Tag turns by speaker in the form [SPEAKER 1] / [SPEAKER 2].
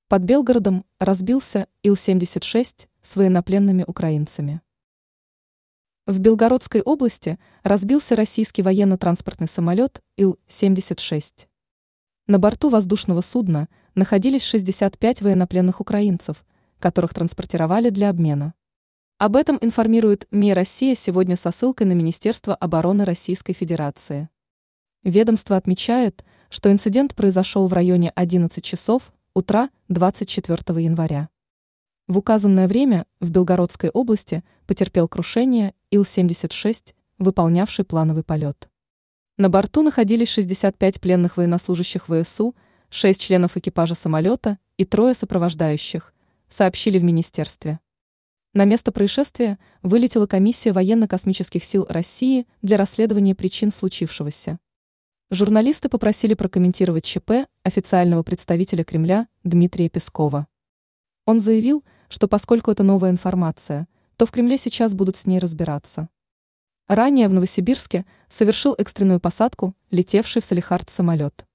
[SPEAKER 1] Под Белгородом разбился Ил-76 с военнопленными украинцами. В Белгородской области разбился российский военно-транспортный самолет Ил-76. На борту воздушного судна находились 65 военнопленных украинцев, которых транспортировали для обмена. Об этом информирует МИ «Россия» сегодня со ссылкой на Министерство обороны Российской Федерации. Ведомство отмечает, что инцидент произошел в районе 11 часов утра 24 января. В указанное время в Белгородской области потерпел крушение Ил-76, выполнявший плановый полет. На борту находились 65 пленных военнослужащих ВСУ, 6 членов экипажа самолета и 3 сопровождающих, сообщили в министерстве. На место происшествия вылетела комиссия военно-космических сил России для расследования причин случившегося. Журналисты попросили прокомментировать ЧП официального представителя Кремля Дмитрия Пескова. Он заявил, что поскольку это новая информация, то в Кремле сейчас будут с ней разбираться. Ранее в Новосибирске совершил экстренную посадку летевший в Салехард самолет.